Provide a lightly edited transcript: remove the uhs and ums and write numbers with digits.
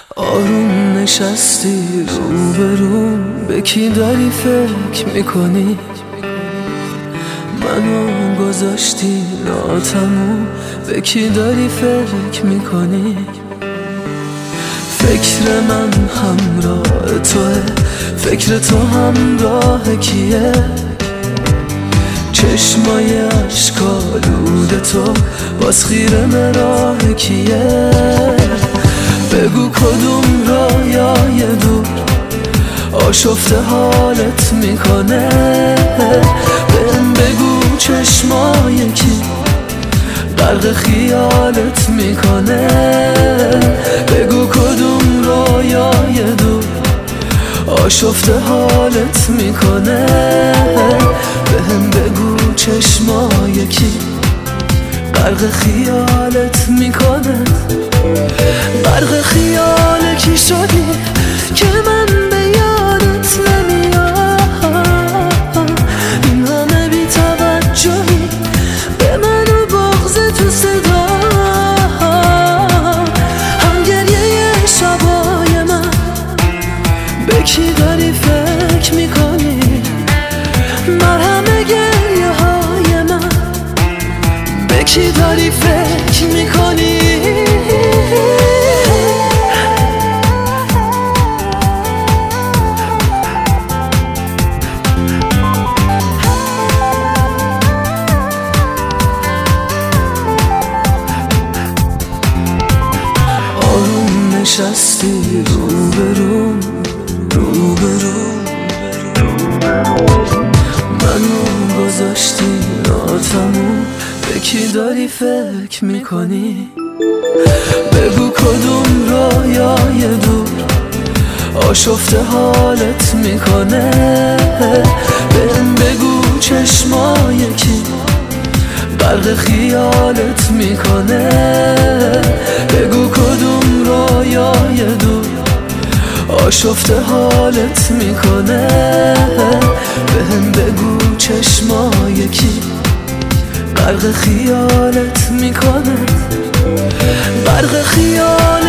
آروم نشستی روبروم، به کی داری فکر میکنی؟ منو گذاشتی ناتموم، به کی داری فکر میکنی؟ فکر من همراه توه، فکر تو همراه کیه؟ چشمای اشکالود تو باز خیره مراه کیه؟ بگو کدوم رویای دور آشفته حالت میکنه؟ بهم بگو چشمای کی غرق خیالت میکنه؟ بگو کدوم رویای دور آشفته حالت میکنه؟ بهم بگو چشمای کی غرق خیالت میکنه؟ غرق خیال کی شدی که من به یادت نمیام؟ این همه بی توجهی به من و بغض تو صدا، هم گریه شبای من به کی داری فکر میکنی؟ مرهم گریه های من به کی داری فکر میکنی؟ نشستی روبروم منو گذاشتی ناتموم، به کی داری فکر میکنی؟ بگو کدوم رویای دور آشفته حالت میکنه؟ بهم بگو چشمای کی غرق خیالت میکنه؟ بگو کدوم رویای دور آشفته حالت میکنه؟ بهم بگو چشمای کی غرق خیالت میکنه؟ غرق خیالت